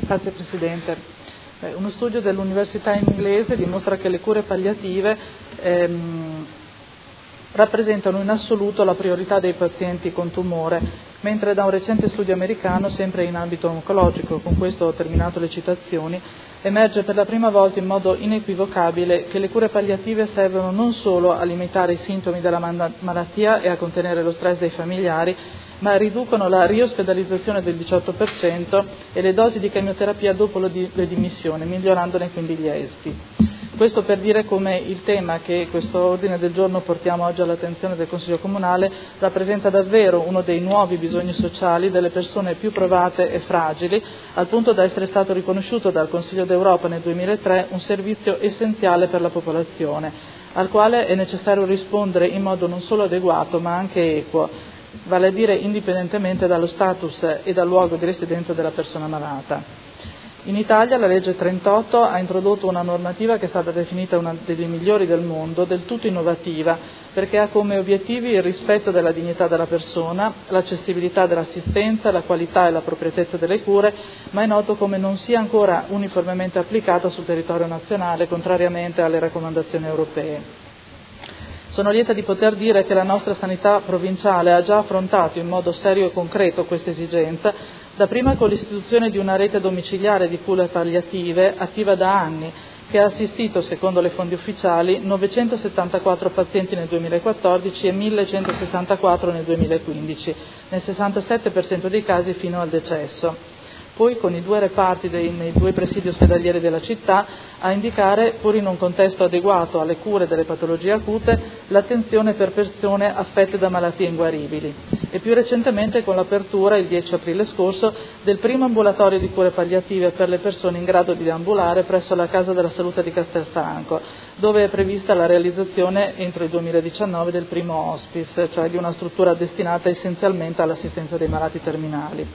Grazie Presidente. Uno studio dell'università inglese dimostra che le cure palliative rappresentano in assoluto la priorità dei pazienti con tumore, mentre da un recente studio americano, sempre in ambito oncologico, con questo ho terminato le citazioni, emerge per la prima volta in modo inequivocabile che le cure palliative servono non solo a limitare i sintomi della malattia e a contenere lo stress dei familiari, ma riducono la riospedalizzazione del 18% e le dosi di chemioterapia dopo le dimissioni, migliorandone quindi gli esiti. Questo per dire come il tema che questo ordine del giorno portiamo oggi all'attenzione del Consiglio Comunale rappresenta davvero uno dei nuovi bisogni sociali delle persone più provate e fragili, al punto da essere stato riconosciuto dal Consiglio d'Europa nel 2003 un servizio essenziale per la popolazione, al quale è necessario rispondere in modo non solo adeguato ma anche equo, vale a dire indipendentemente dallo status e dal luogo di residenza della persona malata. In Italia la legge 38 ha introdotto una normativa che è stata definita una delle migliori del mondo, del tutto innovativa, perché ha come obiettivi il rispetto della dignità della persona, l'accessibilità dell'assistenza, la qualità e l'appropriatezza delle cure, ma è noto come non sia ancora uniformemente applicata sul territorio nazionale, contrariamente alle raccomandazioni europee. Sono lieta di poter dire che la nostra sanità provinciale ha già affrontato in modo serio e concreto questa esigenza, dapprima con l'istituzione di una rete domiciliare di cure palliative attiva da anni, che ha assistito, secondo le fonti ufficiali, 974 pazienti nel 2014 e 1164 nel 2015, nel 67% dei casi fino al decesso. Poi con i 2 reparti nei 2 presidi ospedalieri della città a indicare, pur in un contesto adeguato alle cure delle patologie acute, l'attenzione per persone affette da malattie inguaribili e più recentemente con l'apertura, il 10 aprile scorso, del primo ambulatorio di cure palliative per le persone in grado di deambulare presso la Casa della Salute di Castelfranco, dove è prevista la realizzazione entro il 2019 del primo hospice, cioè di una struttura destinata essenzialmente all'assistenza dei malati terminali.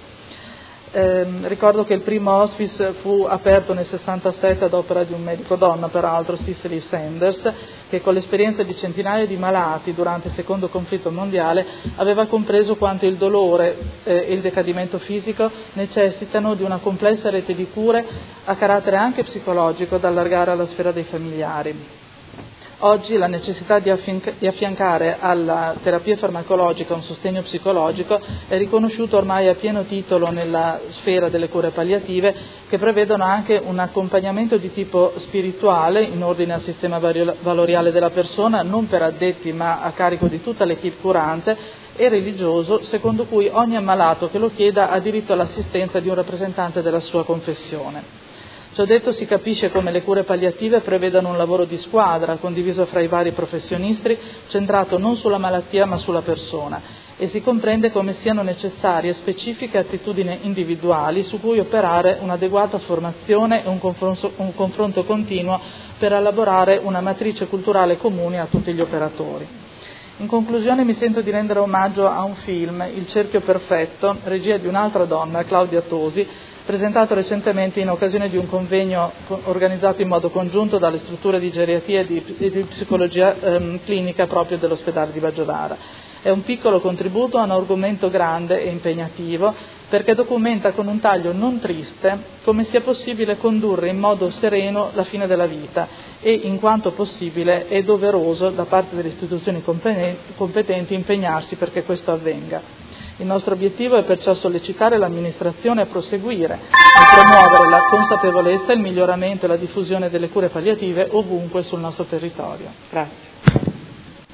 Ricordo che il primo hospice fu aperto nel 67 ad opera di un medico donna, peraltro Cicely Sanders, che con l'esperienza di centinaia di malati durante il secondo conflitto mondiale aveva compreso quanto il dolore e il decadimento fisico necessitano di una complessa rete di cure a carattere anche psicologico da allargare alla sfera dei familiari. Oggi la necessità di affiancare alla terapia farmacologica un sostegno psicologico è riconosciuto ormai a pieno titolo nella sfera delle cure palliative, che prevedono anche un accompagnamento di tipo spirituale in ordine al sistema valoriale della persona, non per addetti ma a carico di tutta l'equipe curante, e religioso, secondo cui ogni ammalato che lo chieda ha diritto all'assistenza di un rappresentante della sua confessione. Ciò detto, si capisce come le cure palliative prevedano un lavoro di squadra, condiviso fra i vari professionisti, centrato non sulla malattia ma sulla persona, e si comprende come siano necessarie specifiche attitudini individuali su cui operare un'adeguata formazione e un confronto continuo per elaborare una matrice culturale comune a tutti gli operatori. In conclusione mi sento di rendere omaggio a un film, Il cerchio perfetto, regia di un'altra donna, Claudia Tosi, presentato recentemente in occasione di un convegno organizzato in modo congiunto dalle strutture di geriatria e di psicologia clinica proprio dell'ospedale di Baggiovara. È un piccolo contributo a un argomento grande e impegnativo, perché documenta con un taglio non triste come sia possibile condurre in modo sereno la fine della vita e, in quanto possibile, è doveroso da parte delle istituzioni competenti impegnarsi perché questo avvenga. Il nostro obiettivo è perciò sollecitare l'amministrazione a proseguire e promuovere la consapevolezza, il miglioramento e la diffusione delle cure palliative ovunque sul nostro territorio. Grazie.